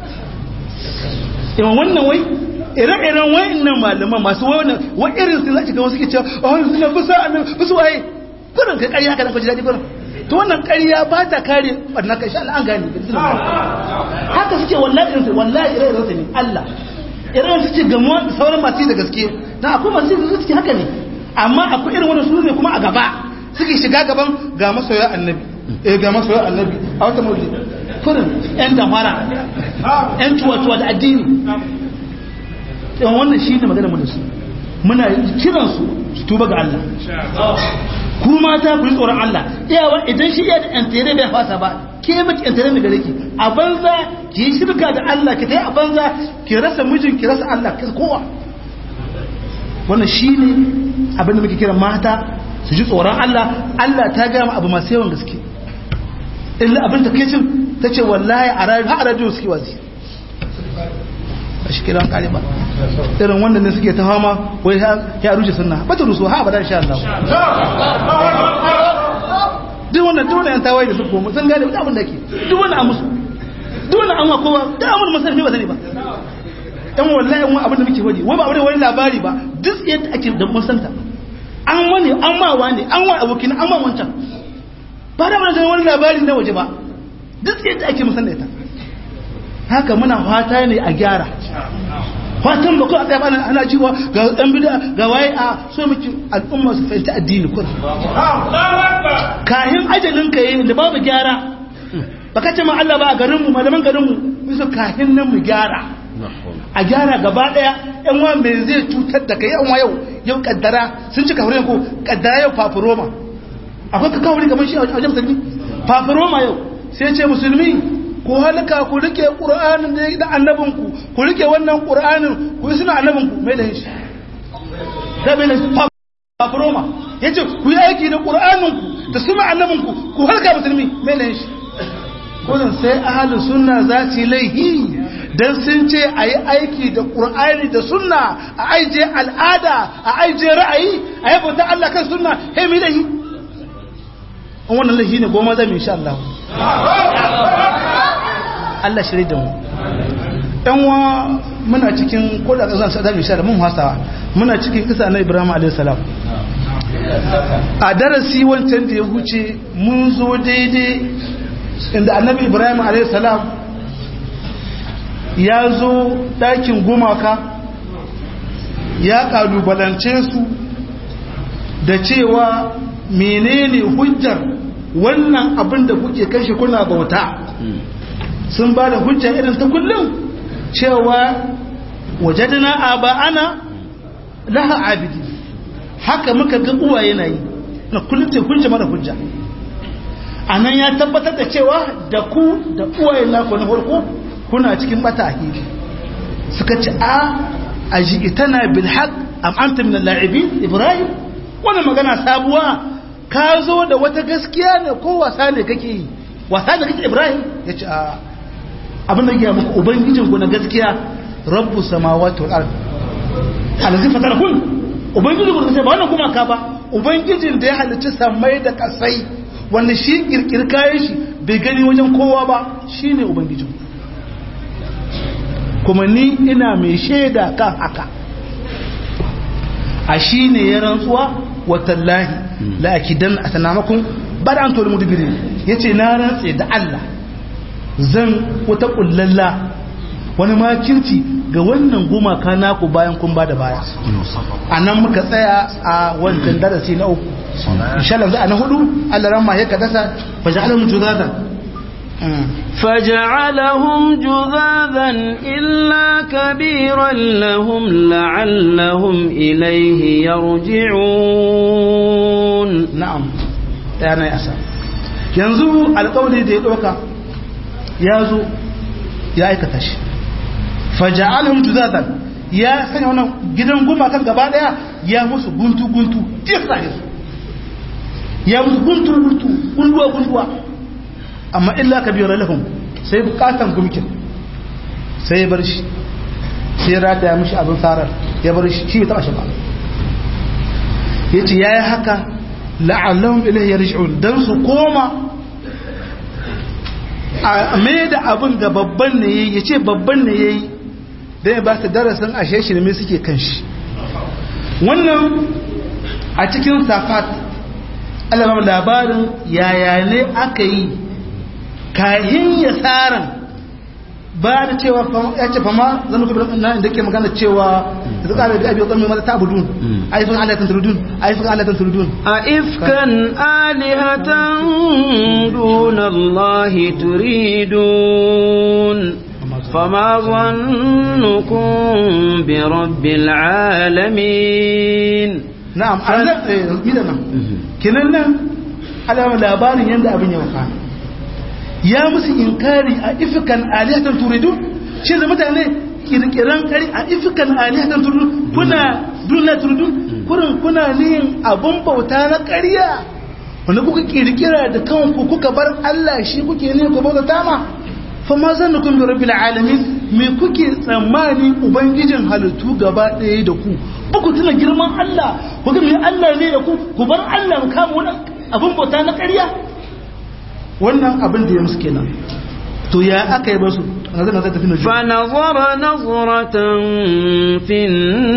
yawan wannan wai ire-iren wa'annan malaman masu wa irin su zaki ga wasu ke cewa a wani suna busa a nan busu waye kurin ka ƙarya haka nan kwaji daɗi kurin to wannan ƙarya ba ta kare ɓarna kai sha Allah an gane haka suke wallahi ire-iren su ne Allah irin su ce gamuwa sauran masu da gaske na akwai masu da suke haka ne amma akwai irin wani su ne kuma a gaba suke shiga gaban ga masoya annabi a wata maulidi kurin yan damara yan tuwa-tuwa da addini yawan wannan shi ne magana mu da su muna kiransu su tuba ga Allah ku mata ku yi tsoron Allah yawa idan shi iya da yantere bai fasa ba ke maki yantere mai gare ki a banza ki yi shirka da Allah ki ta yi a banza ki rasa mijin ki rasa Allah ki kowa wannan shi ne abinda muke kira mata su ji tsoron Allah Allah ta gama abu masu yawan gaske illa abin da kai cin ta ce wallahi a radio suke wazi a shi kiran kare ba irin wannan ne suke ta fama wai ya rushe sunna ba ta rusu ha ba da insha Allah duk wannan yan tawaye da su ko sun gane duk abin da ke duk wannan an musu duk wannan an wa kowa duk abin musulmi ba sani ba dan wallahi wani abin da muke waje wai ba wani labari ba duk yadda ake da mun santa an wani an ma wani an wa abokin an ma wancan ba da wani labari na waje ba duk yadda ake mun santa ita haka muna fata ne a gyara fatan ba ko a tsaya ana cewa ga dan bid'a ga waye a so miki al'umma su fahimta addini kun kahin ajalin ka yayin da babu gyara baka ce ma Allah ba a garin mu malaman garin mu musu kahin nan mu gyara a gyara gaba daya yan wa me zai cutar da kai yan wa yau kaddara sun ci kafirin ko kaddara yau fafuroma akwai ka kawuri kamar shi a wajen musulmi fafuroma yau sai ce musulmi ko halaka ku rike qur'anin da annabinku ku rike wannan qur'anin ku yi suna annabinku mai da shi da mai da fafuroma yace ku yi aiki da qur'aninku da suna annabinku ku halaka musulmi mai da shi kullun sai ahlus sunna za su laihi dan sun ce a yi aiki da ƙur'ani da sunna a aije al'ada a aije ra'ayi a yi bauta Allah kan sunna hemi da yi an wannan lahi ne goma zai insha Allah Allah shirya da mu ɗan wa muna cikin koda ƙasar sadar insha da mun hasawa muna cikin kisa na Ibrahim a.s. a darasi wancan da ya huce mun zo daidai inda annabi Ibrahim a.s. ya zo ɗakin gumaka ya ƙalubalance su da cewa menene hujjar wannan abin da kuke kashe kuna bauta sun ba da hujja irin ta kullum cewa wajadna aba'ana laha abidi haka muka ga uwaye na yi na kullum ce hujja mara hujja anan ya tabbatar da cewa da ku da uwayen naku na farko kuna cikin bata akidi suka ce aji itana bil haqq am anta min al-la'ibin ibrahim wannan magana sabuwa ka zo da wata gaskiya ne ko wasa ne kake yi wasa ne kake ibrahim yace abin da yake muku ubangijin ku na gaskiya rabbus samawati wal ard alazi fatarakun ubangijin ku ba wannan kuma ka ba ubangijin da ya halicci samai da kasai wanda shi kirkirkaye shi bai gani wajen kowa ba shine ubangijin kuma ni ina mai shaida kan haka a shi ne ya rantsuwa watallahi la'akidan a sanamakon bada an tori mudubirin ya ce na rantse da Allah zan wata kullalla wani makirci ga wannan gumaka naku bayan kun ba da baya a nan muka tsaya a wancan darasi na uku inshallah za a na hudu Allah ran ma ya kadasa faja'alhum juzazan فجعلهم جذاذا إلا كبيرا لهم لعلهم إليه يرجعون نعم أنا يا أسا ينزو القول دي دوكا يازو يا أيكتاش فجعلهم جذاذا يا سنة وانا جدن قوما كان قبالها يا مسو قنتو قنتو تفضح يا مسو قنتو قنتو قنتو قنتو amma illa kabira lahum sai bukatan gumkin sai ya bar shi sai rata ya mishi abin sarar ya bar shi shi ta shi ba yace yayi haka la'allahum ilayhi yarji'un dan su koma a me da abin ga babban ne yace babban ne yayi dan ba ta darasin ashe shi ne me suke kan shi wannan a cikin safat Allah ba labarin yaya ne aka yi kahin ya tsaran ba da cewa ya ce fama zan ku na inda ke magana cewa da tsara da abiyar kalmi mata ta abudun aifin alihatan turudun aifin alihatan turudun aifkan alihatan dunallahi turidun fama zannukum bi rabbil alamin na'am nan kinan nan alama labarin yanda abin ya waka ya musu inkari a ifikan alihatan turidun shi da mutane kirkiran kari a ifikan alihatan turidun kuna dunna turidun kuna niyin abun bauta na ƙarya wanda kuka kirkira da kanku kuka bar Allah shi kuke ne ku bauta tama fa ma zannukum bi rabbil alamin me kuke tsammani ubangijin halittu gaba ɗaya da ku ku tuna girman Allah ku ga me Allah ne da ku bar Allah mu kama wannan abun bauta na ƙarya wannan abin da ya musu kenan to ya aka yi basu nazara ta tafi nujum fa nazara nazratan fin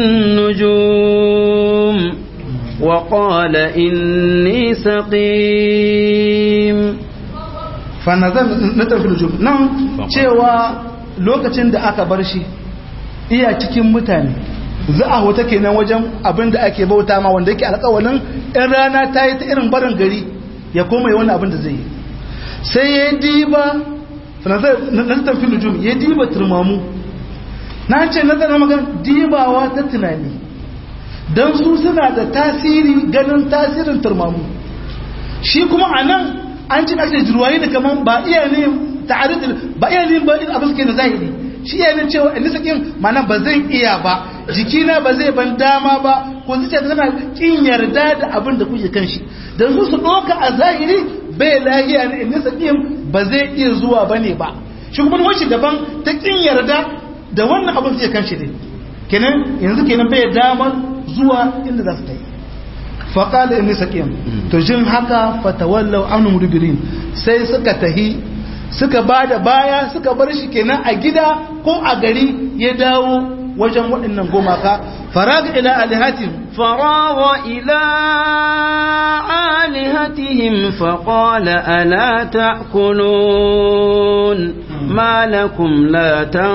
nujum wa qala inni saqim fa nazara nazratan fin nujum nan cewa lokacin da aka bar shi iya cikin mutane za a hota kenan wajen abin da ake bauta ma wanda yake alƙawalin in rana ta yi ta irin barin gari ya koma yi wani abin da zai yi sai ya diba nazar fi nujum ya diba turmamu na ce nazar magana dibawa ta tunani don su suna da tasiri ganin tasirin turmamu shi kuma a nan an ci ake jirwaye da kaman ba iya ne ta'aridin ba iya ne ba abin suke na zahiri shi iya ne cewa inda sakin mana ba zan iya ba jikina ba zai ban dama ba ko zuciya tana kin yarda da abin da kuke kan shi don su ɗauka a zahiri bai lahiya ne in nisa ɗin ba zai iya zuwa ba ne ba shi kuma wacce daban ta ƙin yarda da wannan abin zai kan shi ne kenan yanzu kenan bai damar zuwa inda za su ta yi faƙala in nisa ƙin to jin haka fatawallau amnu mudubirin sai suka tahi suka ba da baya suka bar shi kenan a gida ko a gari ya dawo wajen waɗannan gumaka faraga ila alihatihim faraga ila alihatihim faqala ala ta'kulun ma lakum la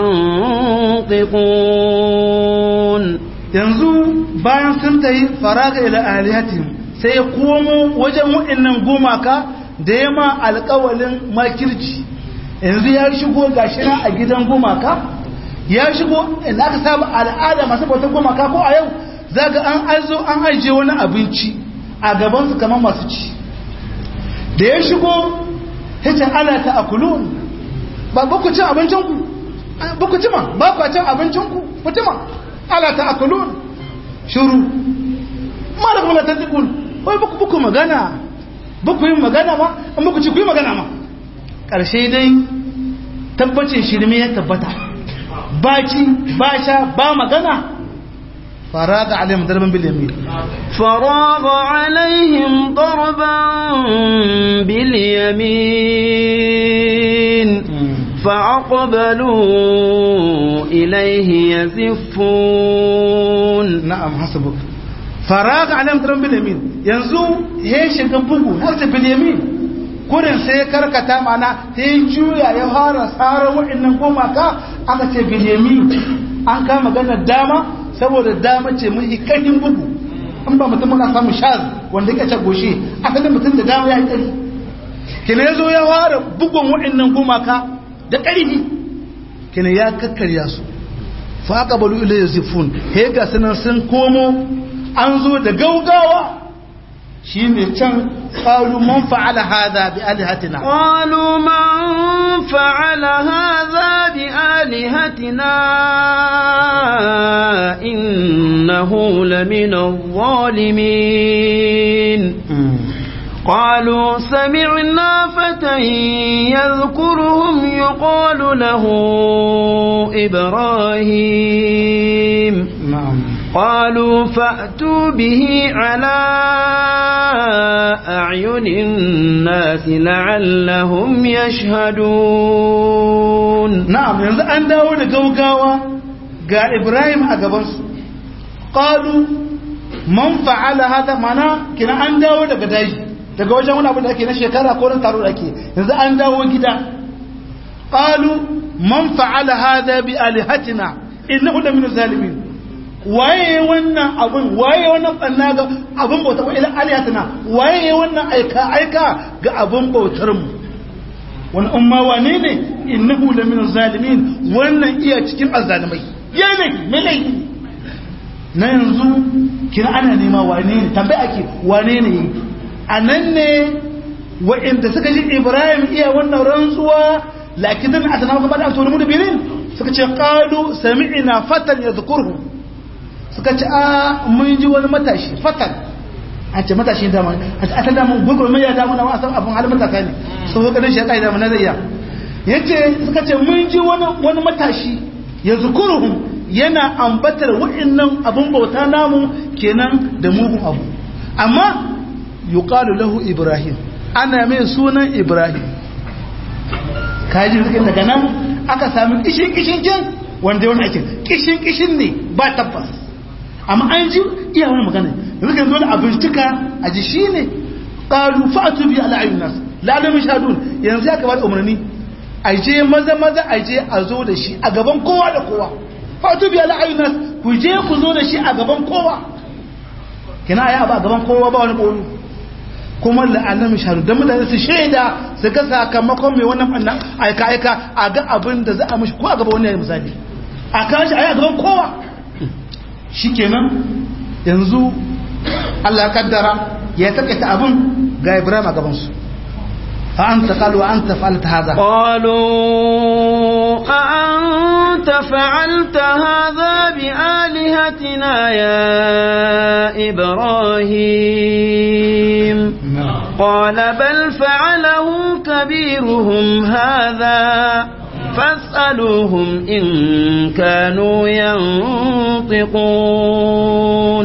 tanṭiqun yanzu bayan sun tayi faraga ila alihatihim sai ya komo wajen waɗannan gumaka da ya ma alƙawalin makirci yanzu ya shigo gashi na a gidan gumaka ya shigo inda aka saba al'ada masu bautar gumaka ko a yau za ga an aizo an ajiye wani abinci a gabansu kamar masu ci da ya shigo yace ala ta'kulun ba ku cin abincin ku ba ku cima ba ku cin abincin ku ku cima ala ta'kulun shuru malakum la tadqul wai ba ku magana ba ku yi magana ma amma ku ci ku yi magana ma karshe dai tabbacin shirme ya tabbata baci ba sha ba magana faraga alaihim darban bil yamin faraga alaihim darban bil yamin فأقبلوا إليه يزفون نعم حسبك فراغ عليهم ضرب باليمين ينزو هيش غبغو هرت باليمين kurin sai karkata mana sai juya ya fara tsara wa'annan gomaka aka ce bilyami an kama ganar dama saboda dama ce mun hikarin bugu in ba mutum muna samun shaz wanda yake ce goshi aka da mutum da dama ya yi kari kina yazo ya fara bugun wa'annan gomaka da ƙarfi kina ya kakkarya su fa aqbalu ilayhi zifun he ga sanan sun komo an zo da gaugawa shine can qalu man fa'ala hadha bi alihatina qalu man fa'ala hadha bi alihatina innahu lamina adh-dhalimin قالوا سمعنا فتى يذكرهم يقال له إبراهيم نعم قالوا فأتوا به على أعين الناس لعلهم يشهدون نعم yanzu an dawo da gaugawa ga Ibrahim a gabansu qalu man fa'ala hada mana kina an dawo daga daji daga wajen wani abu da ake na shekara ko na taro da ake yanzu an dawo gida qalu man fa'ala hada bi alihatina innahu la min zalimin waye wannan abun waye wannan banna ga abun bauta wa ila alihatina waye wannan aika ga abun bautar mu wani umma wane ne innahu la min zalimin wannan iya cikin azzalimai yana mai na yanzu kina ana nema wane ne tambaya ake wane ne a nan ne wa'inda suka ji Ibrahim iya wannan rantsuwa lakinan a tanawa gaba da aka tonu da birin suka ce ƙalu sami'ina fatan ya zukurhu suka ce a mun ji wani matashi fatan a ce matashi dama a ta damun gugur mai ya damu na wasan abin halin matasa ne su hukarin shi ya ƙa'ida mana zai ya ce suka ce mun ji wani matashi ya zukurhu yana ambatar wa'innan abin bauta namu kenan da mugun abu amma yuqalu lahu ibrahim ana mai sunan ibrahim kaji rikin daga nan aka sami kishin kin wanda yawan ake kishin ne ba tabbas amma an ji iya wani magana rikin dole a bincika a ji shi ne qalu fa'tu bi ala ayyun nas la lam yashadun yanzu ya kamata umarni a je maza a je a zo da shi a gaban kowa da kowa fa'tu bi ala ayyun nas ku je ku zo da shi a gaban kowa kina aya ba gaban kowa ba wani koyo kuma la'alam sharu da mutane su shaida su ga sakamakon mai wannan annan aika a ga abin da za a mishi ko a gaba wani misali a kawo shi a gaban kowa shikenan yanzu Allah kaddara ya takaita abin ga Ibrahim a gaban su fa anta qalu anta fa'alta hadha qalu a anta fa'alta hadha bi alihatina ya Ibrahim قال بل فعله كبيرهم هذا فاسألوهم إن كانوا ينطقون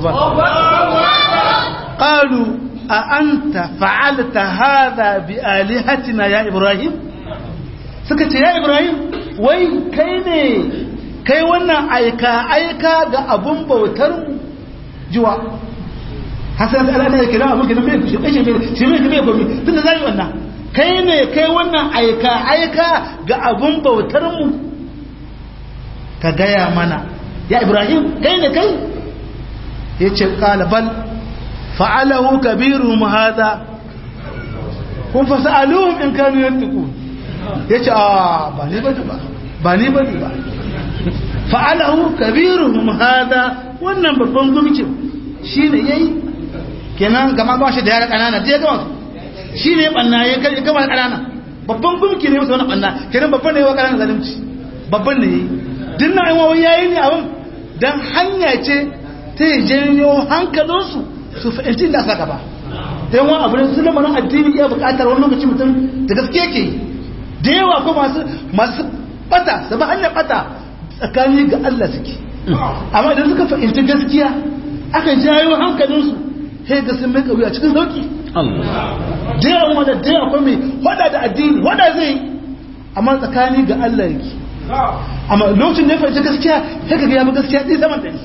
قالوا أأنت فعلت هذا بآلهتنا يا إبراهيم سكت يا إبراهيم وي كيني كي ونا أيكا ga abun bautar juwa hasan da Allah ya kira abu gidan bai shi bai gomi tunda zai wannan kai ne kai wannan aika ga abun bautar mu ka gaya mana ya Ibrahim kai ne kai yace qala bal fa'alahu kabiruhum hada kun fasaluhum in kanu yantiqun yace ba ni ba fa'alahu kabiruhum hada wannan babban gumcin shine yayi kenan gama ba shi da yara kanana je ga wasu shi ne banna ya gama ƙanana babban gumki ne masa wani banna kenan babban ne wa ƙanana zalunci babban ne dinna ai wawan yayi ne abin dan hanya ce ta janyo hankalinsu su fahimci da saka ba ta yawan abu ne su lamarin addini iya buƙatar wani lokaci mutum da gaske yake da yawa ko masu bata su ba hanyar bata tsakani ga Allah suke amma idan suka fahimci gaskiya aka jayo hankalinsu sai ga sun mai kauya cikin sauki da yawan wanda da yawa mai wada da addini wada zai amma tsakani ga Allah yake amma lokacin da ya fahimci gaskiya sai ka ga ya bi gaskiya ɗin zaman ɗari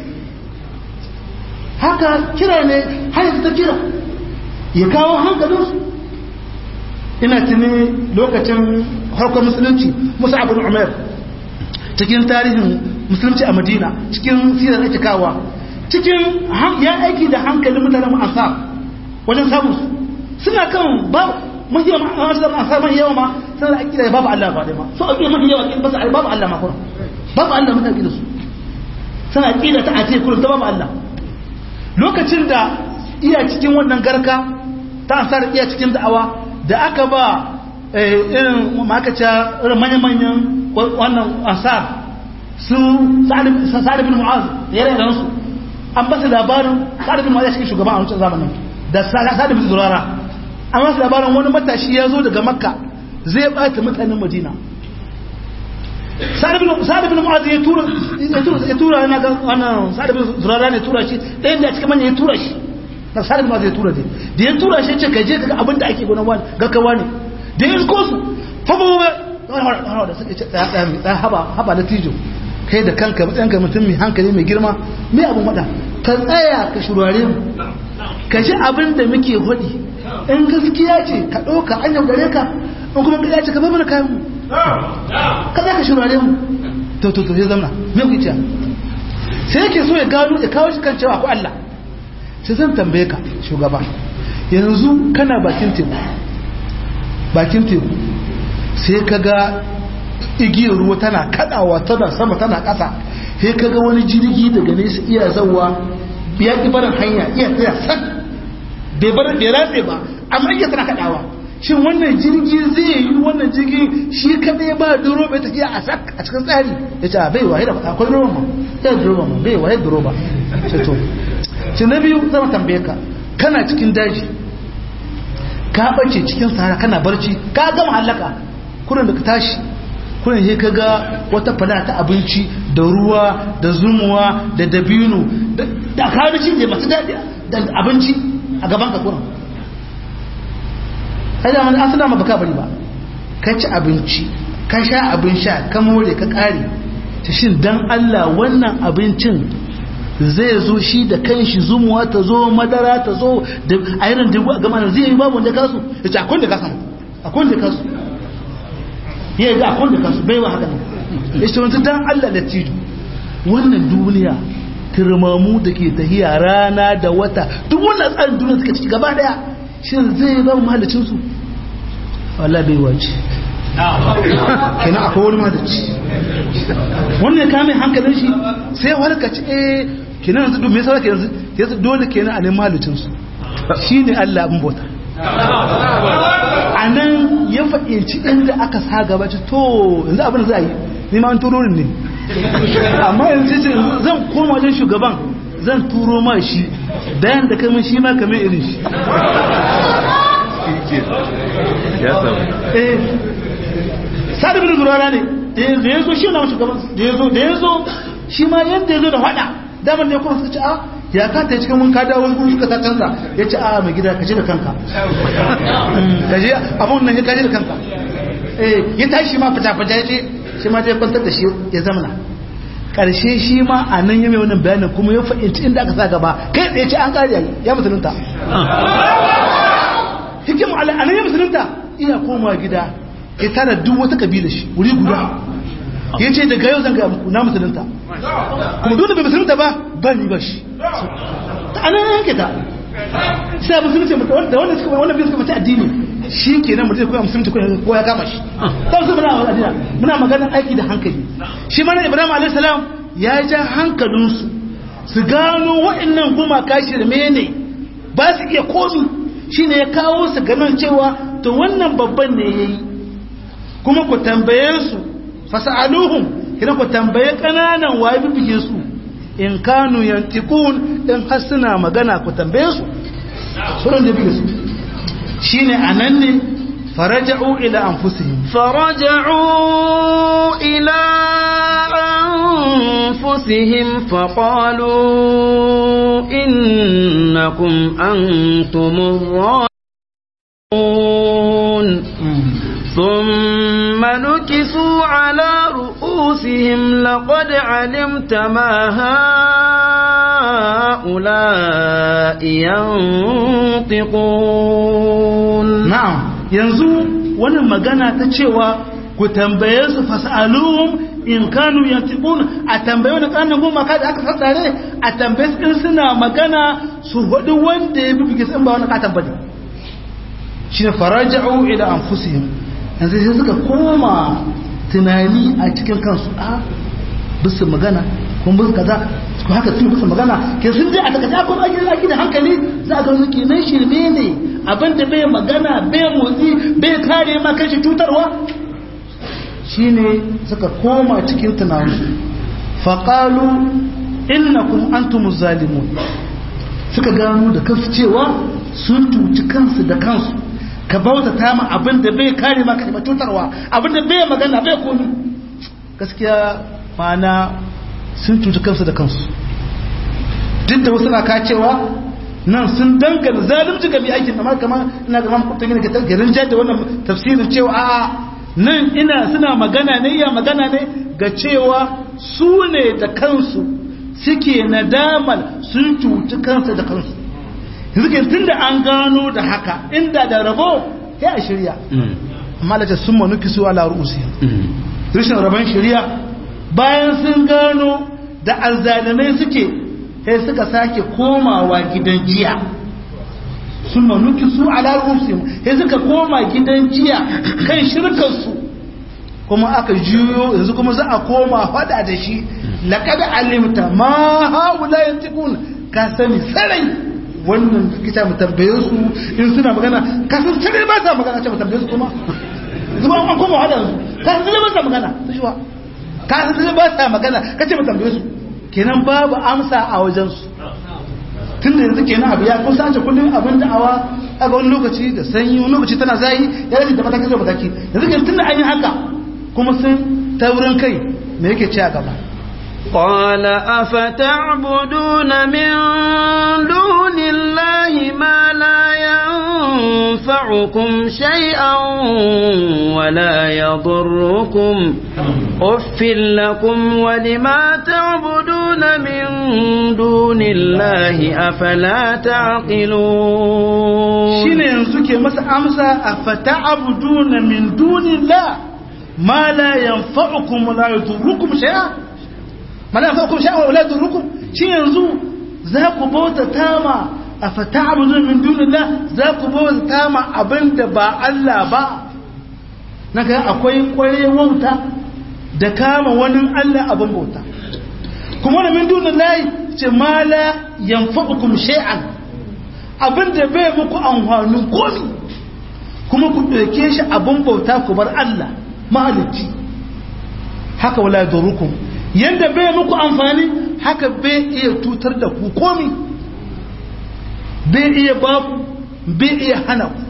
haka kira ne hanyar ta kira ya kawo hankalinsu ina tuni lokacin harkar musulunci musa abu umar cikin tarihin musulunci a madina cikin sirar ake kawa cikin ya aiki da hankalin mutanen ansar wajen samun su suna kan babu ansar mai yawa ma suna da akida da babu Allah ba dai ma so akida mafi yawa kin basa babu Allah ma kuma babu Allah muka akida su suna akida ta ate kullum ta babu Allah lokacin da iya cikin wannan garka ta ansar iya cikin da'awa da aka ba irin makaca irin manyan wannan ansar su sa'ad bin mu'az ya rayar su an ba su labarin sa'ad bin mu'az ya cikin shugaban a wancan zamanin da sa'ad bin zurara an ba su labarin wani matashi ya zo daga makka zai bata mutanen madina sa'ad bin mu'az ya tura na ga wannan sa'ad bin zurara ne tura shi ɗayan da a cikin manyan ya tura shi na sa'ad bin mu'az ya tura da ya tura shi ya ce ka je ka abin da ake gona wani gaggawa ne da ya isko su fabobe da suka ce ɗaya haba da tijo kai da kanka matsayinka mutum mai hankali mai girma mai abin wada ka tsaya ka shurare mu ka ji abin da muke hudi in gaskiya ce ka ɗauka an yaudare ka in kuma ƙarya ce ka bai mana kayan mu ka tsaya ka shurare mu to ya zamana mai kuke ciya sai yake so ya gano ya kawo shi kan cewa ko Allah sai zan tambaye ka shugaba yanzu kana bakin teku sai ka ga igiyar ruwa tana kadawa tana sama tana kasa sai ka ga wani jirgi daga nesa iya zawa ya ki barin hanya iya tsaya sak bai ratse ba amma iya tana kadawa shin wannan jirgi zai yi wannan jirgi shi kadai ba duro bai tafiya a sak a cikin tsari ya ce bai waye da akwai duro ma ya duro ma bai waye duro ba sai to sai na biyu zama tambaye ka kana cikin daji ka bace cikin sahara kana barci ka gama halaka kurin da ka tashi kurin sai ka ga wata fada ta abinci da ruwa da zumuwa da dabino da kabici da masu daɗi da abinci a gaban ka kurin sai da an sana ma baka bari ba ka ci abinci ka sha abin sha ka more ka kare ta shin dan Allah wannan abincin zai zo shi da kanshi zumuwa ta zo madara ta zo da ayirin dubu a gama zai yi babu wanda kasu ya ce akwai da kasan akwai da kasu ya yi akwai da kasu bai wa haka ne ya ce wanzu dan Allah da tijo wannan duniya turmamu da ke tahiya rana da wata duk wannan tsarin duniya suka ciki gaba daya shin zai yi babu mahalicinsu Allah bai wace kenan akwai wani mahalici wannan ya kame hankalin shi sai warkaci kenan yanzu duk me yasa yanzu dole kenan a neman mahalicinsu shine Allah abin bauta anan ya fahimci inda aka sa gaba ce to yanzu abin da za a yi ni ma an turo ne amma yanzu ce zan koma wajen shugaban zan turo ma shi dayan da kai mun shi ma kamar irin shi ya samu sa'ad bin zurara ne da yazo shi na shugaban da yazo shi ma yanda yazo da fada daman ne kuma suka ce a ya ka ta cikin mun ka dawo kun suka ta canza yace a mai gida ka je da kanka kaje abun nan ya kaje da kanka ya tashi ma fita yace shi ma dai kwantar da shi ya zamana karshe shi ma a nan ya mai wannan bayanin kuma ya fahimci inda aka sa gaba kai tsaye ce an kare ya musulunta hikimu ala anan ya musulunta ina komawa gida ya tara duk wata kabila shi wuri guda ya ce daga yau zan ga muku na musulunta kuma duk da bai musulunta ba ba ni ba shi ta anan yanke ta sai musulunta da wanda suka wannan bin suka mace addini shi kenan mutum ko musulunta ko ya kama shi dan su muna magana aiki da hankali shi mana Ibrahim alayhi salam ya ja hankalinsu su gano wa'annan gumaka shirme ne ba su iya komi shine ya kawo su ganin cewa to wannan babban ne yayi kuma ku tambaye su fasaluhum kina ku tambaye kananan waye bibige su in kanu yantiqun in hasuna magana ku tambaye su suran da bibige su shine anan ne faraja'u ila anfusihim faqalu innakum antumur zalimun ثم نكسوا على رؤوسهم لقد علمت ما هؤلاء ينطقون na'am yanzu wannan magana ta cewa ku tambaye su fasaluhum in kanu yantibun a tambaye da kanan goma kada aka fassare a tambaye su suna magana su hudu wanda ya bibi sun ba wannan ka tabbata shine faraja'u ila anfusihim yanzu sai suka koma tunani a cikin kansu a bisu magana kun bisu kaza ko haka tun bisu magana ke sun je a takata ko ake da hankali za ga wani kenan shirme ne abinda bai magana bai motsi bai kare ma kashi cutarwa shine suka koma cikin tunani faqalu innakum antumuz zalimun suka gano da kansu cewa sun tuci kansu da kansu ka bauta ta ma abinda bai kare ma kashi cutarwa abinda bai magana bai komi gaskiya mana sun tuci kansu da kansu duk da wasu na kacewa nan sun dangana zalunci ga mai aikin amma kamar ina ga mamu ne ga garin jadda wannan tafsirin cewa a'a nan suna magana ne iya magana ne ga cewa su ne da kansu suke nadamar sun cuci kansu da kansu yanzu tun da an gano da haka inda da rabo ya a shirya amma da sun manuki su ala ru'usi rashin rabon shirya bayan sun gano da alzalimai suke sai suka sake komawa gidan jiya sun manuki su ala ru'usi sai suka koma gidan jiya kan shirkarsu kuma aka juyo yanzu kuma za a koma fada da shi laqad alimta ma haula yantiqun ka sani sarai wannan kita mu tambaye su in suna magana ka san sarai ba sa magana ce mu tambaye su kuma zuwa an koma hada su ka san sarai ba sa magana shiwa ka san sarai ba sa magana kace mu tambaye su kenan babu amsa a wajen su tunda yanzu kenan abu ya kun san ce kullun abin da'awa a ga wani lokaci da sanyi wani lokaci tana zayi ya rage da mataki zuwa mataki yanzu kenan tunda an yi haka kuma sun taurin kai me yake ci a gaba قال أفتعبدون من دون الله ما لا ينفعكم شيئا ولا يضركم أف لكم ولما تعبدون من دون الله أفلا تعقلون shine yanzu ke masa amsa afata'buduna min dunillah ma la yanfa'ukum wa la yadurrukum shay'a ma la yanfa'ukum shay'a wa la yadurrukum shi yanzu za ku bauta tama afata'buduna min dunillah za ku bauta tama abinda ba Allah ba naka akwai kwarewauta da kama wani Allah abin bauta kuma da min dunillah ce ma la yanfa'ukum shay'an abinda bai muku amfanin komi kuma ku ɗauke shi abin bauta ku bar Allah mahalicci haka wala yadurukum yanda bai muku amfani haka bai iya tutar da ku komi bai iya baku bai iya hana ku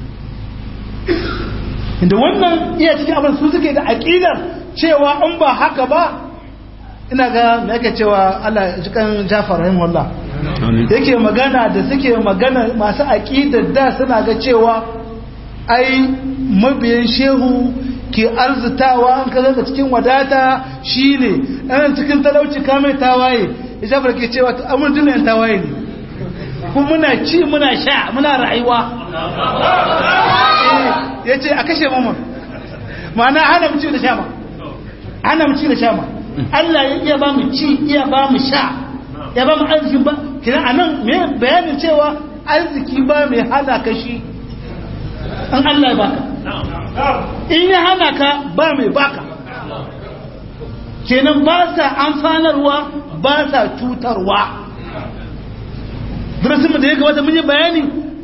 inda wannan iya cikin abin su suke da aqidar cewa in ba haka ba ina ga me yake cewa Allah jikan Jafar rahimahullah yake magana da suke magana masu aqidar da suna ga cewa ai mabiyan shehu ke arzitawa an kaza da cikin wadata shine ɗan cikin talauci ka mai tawaye ya Jafar ke cewa amun dinan tawaye ne kuma muna ci muna sha muna rayuwa yace a kashe mu ma'ana hana mu ci da sha ma hana mu ci da sha ma Allah ya iya ba mu ci iya ba mu sha ya ba mu arzikin ba kina anan me bayanin cewa arziki ba mai hana ka shi an Allah ya baka in ya hana ka ba mai baka kenan ba sa amfanarwa ba sa cutarwa darasin da ya gabata mun yi bayani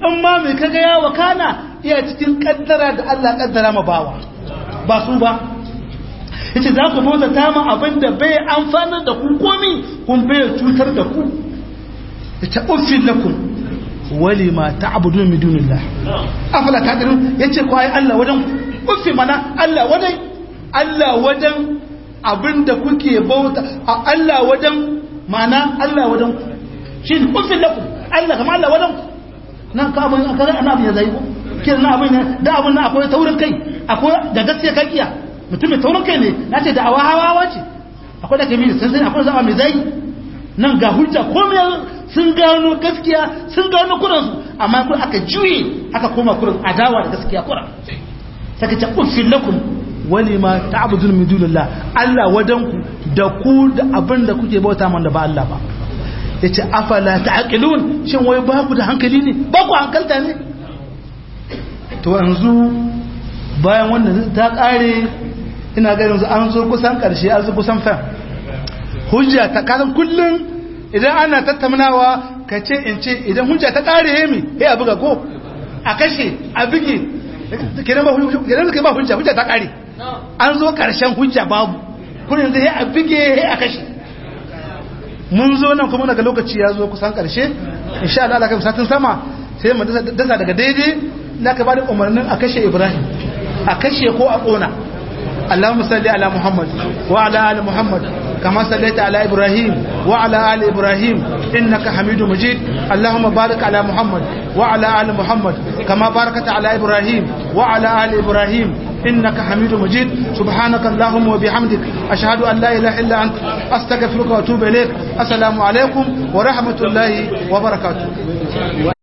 in ma mai kaga ya wakana iya cikin kaddara da Allah kaddara ma bawa ba su ba yace za ku bauta ta ma abinda bai amfanar da ku komi kun bai cutar da ku yace uffil lakum walima ta'budun min dunillah afala ta'qilun yace ko ai Allah wajen uffi mana Allah wajen abinda kuke bauta Allah wajen mana Allah wajen shi uffil lakum Allah kamar Allah wajen nan ka abin kaga annabi ya zai ko kiran abin da abin nan akwai taurin kai akwai da gaskiya kan iya mutum mai taurin kai ne nace da hawa ce akwai da kamar sai akwai zama mai zai nan ga hujja komai sun gano gaskiya sun gano kuransu amma kun aka juye aka koma kuran adawa da gaskiya kuran saka ta uffil lakum walima ta'budun min dunillah Allah wadanku da ku da abin da kuke bauta man da ba Allah ba yace afala ta'qilun shin wai ba ku da hankali ne ba ku hankalta ne to yanzu bayan wannan ta kare ina ga yanzu an zo kusan karshe an zo kusan fa hujja ta kasan kullun idan ana tattaunawa kace in ce idan hujja ta kare mi sai a buga ko a kashe a bige kenan ba hujja ta kare an zo karshen hujja babu kun yanzu sai a bige sai a kashe mun zo nan kuma daga lokaci ya zo kusan karshe insha Allah Allah kai satin sama sai mu dasa daga daidai naka ba da umarnin a kashe Ibrahim a kashe ko a kona Allahumma salli ala Muhammad wa ala ali Muhammad كما صليت على إبراهيم وعلى آل إبراهيم إنك حميد مجيد اللهم بارك على محمد وعلى آل محمد كما باركت على إبراهيم وعلى آل إبراهيم إنك حميد مجيد سبحانك اللهم وبحمدك أشهد أن لا إله إلا أنت أستغفرك وأتوب إليك السلام عليكم ورحمة الله وبركاته